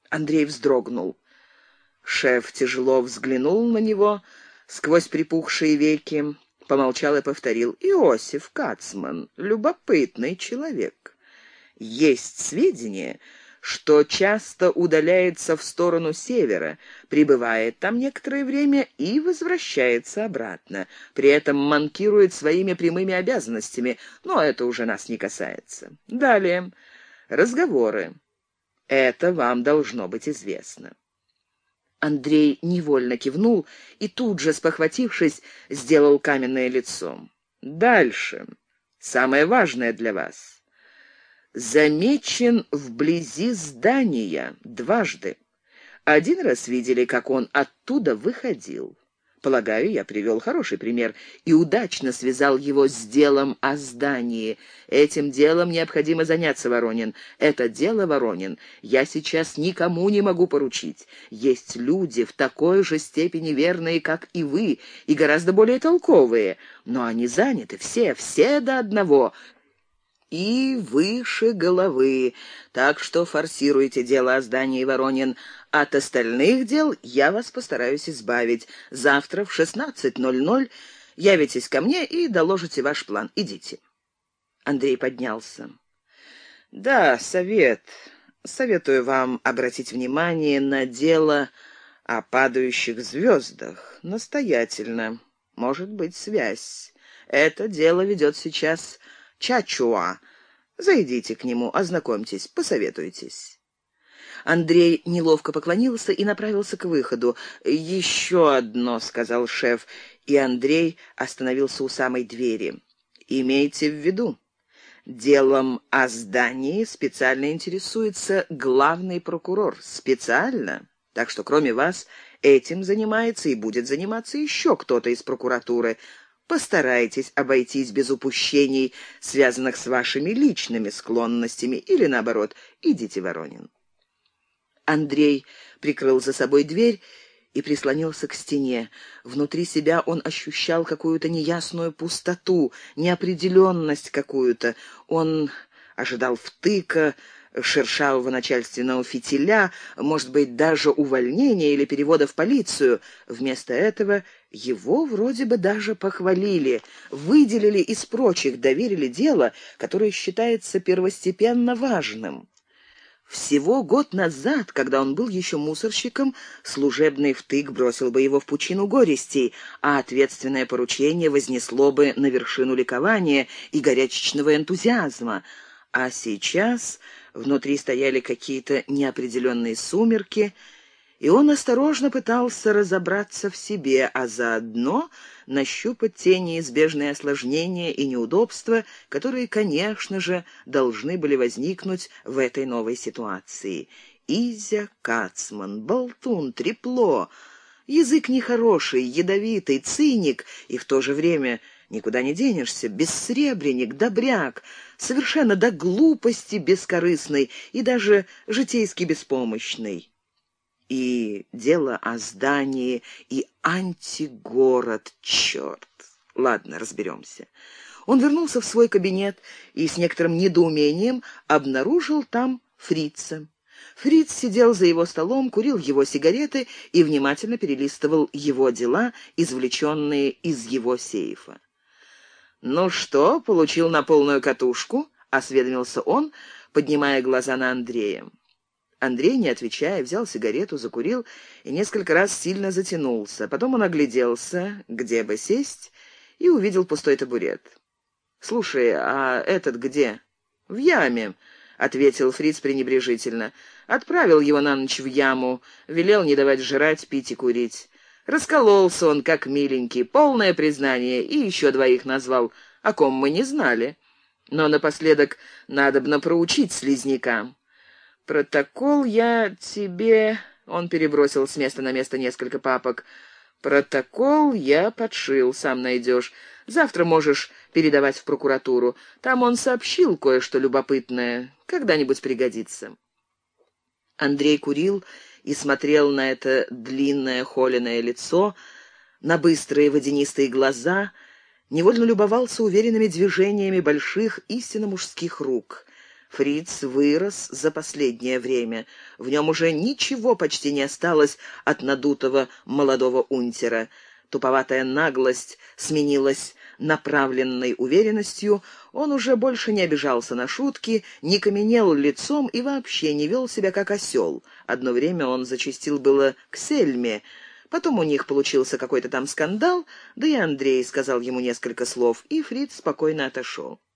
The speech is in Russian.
Андрей вздрогнул. Шеф тяжело взглянул на него сквозь припухшие веки, помолчал и повторил: «Иосиф Кацман, любопытный человек. Есть сведения, что часто удаляется в сторону севера, пребывает там некоторое время и возвращается обратно, при этом манкирует своими прямыми обязанностями, но это уже нас не касается. Далее. Разговоры. Это вам должно быть известно». Андрей невольно кивнул и тут же, спохватившись, сделал каменное лицо. «Дальше. Самое важное для вас. Замечен вблизи здания дважды. Один раз видели, как он оттуда выходил. Полагаю, я привел хороший пример и удачно связал его с делом о здании. Этим делом необходимо заняться, Воронин. Это дело, Воронин, я сейчас никому не могу поручить. Есть люди в такой же степени верные, как и вы, и гораздо более толковые, но они заняты все до одного, и выше головы. Так что форсируйте дело о здании, Воронин. От остальных дел я вас постараюсь избавить. Завтра в 16:00 явитесь ко мне и доложите ваш план. Идите». Андрей поднялся. «Да, советую вам обратить внимание на дело о падающих звездах. Настоятельно. Может быть, связь. Это дело ведет сейчас Чачуа. Зайдите к нему, ознакомьтесь, посоветуйтесь». Андрей неловко поклонился и направился к выходу. «Еще одно», — сказал шеф, и Андрей остановился у самой двери. «Имейте в виду, делом о здании специально интересуется главный прокурор. Специально. Так что кроме вас этим занимается и будет заниматься еще кто-то из прокуратуры. Постарайтесь обойтись без упущений, связанных с вашими личными склонностями, или, наоборот, идите, Воронин». Андрей прикрыл за собой дверь и прислонился к стене. Внутри себя он ощущал какую-то неясную пустоту, неопределенность какую-то. Он ожидал втыка, шершавого начальственного фитиля, может быть, даже увольнения или перевода в полицию. Вместо этого его вроде бы даже похвалили, выделили из прочих, доверили дело, которое считается первостепенно важным. Всего год назад, когда он был еще мусорщиком, служебный втык бросил бы его в пучину горестей, а ответственное поручение вознесло бы на вершину ликования и горячечного энтузиазма. А сейчас внутри стояли какие-то неопределенные сумерки, и он осторожно пытался разобраться в себе, а заодно нащупать те неизбежные осложнения и неудобства, которые, конечно же, должны были возникнуть в этой новой ситуации. Изя Кацман, болтун, трепло, язык нехороший, ядовитый, циник и в то же время никуда не денешься, бессребренник, добряк, совершенно до глупости бескорыстный и даже житейски беспомощный. И дело о здании, и антигород, черт. Ладно, разберемся. Он вернулся в свой кабинет и с некоторым недоумением обнаружил там фрица. Фриц сидел за его столом, курил его сигареты и внимательно перелистывал его дела, извлеченные из его сейфа. «Ну что, получил на полную катушку?» — осведомился он, поднимая глаза на Андрея. Андрей, не отвечая, взял сигарету, закурил и несколько раз сильно затянулся. Потом он огляделся, где бы сесть, и увидел пустой табурет. «Слушай, а этот где?» «В яме», — ответил фриц пренебрежительно. «Отправил его на ночь в яму, велел не давать жрать, пить и курить. Раскололся он, как миленький, полное признание, и еще двоих назвал, о ком мы не знали. Но напоследок надобно проучить слизняка. Протокол я тебе...» Он перебросил с места на место несколько папок. «Протокол я подшил, сам найдешь. Завтра можешь передавать в прокуратуру. Там он сообщил кое-что любопытное. Когда-нибудь пригодится». Андрей курил и смотрел на это длинное холеное лицо, на быстрые водянистые глаза, невольно любовался уверенными движениями больших истинно мужских рук. Фриц вырос за последнее время. В нем уже ничего почти не осталось от надутого молодого унтера. Туповатая наглость сменилась направленной уверенностью, он уже больше не обижался на шутки, не каменел лицом и вообще не вел себя как осел. Одно время он зачастил было к Сельме, потом у них получился какой-то там скандал, да и Андрей сказал ему несколько слов, и Фриц спокойно отошел.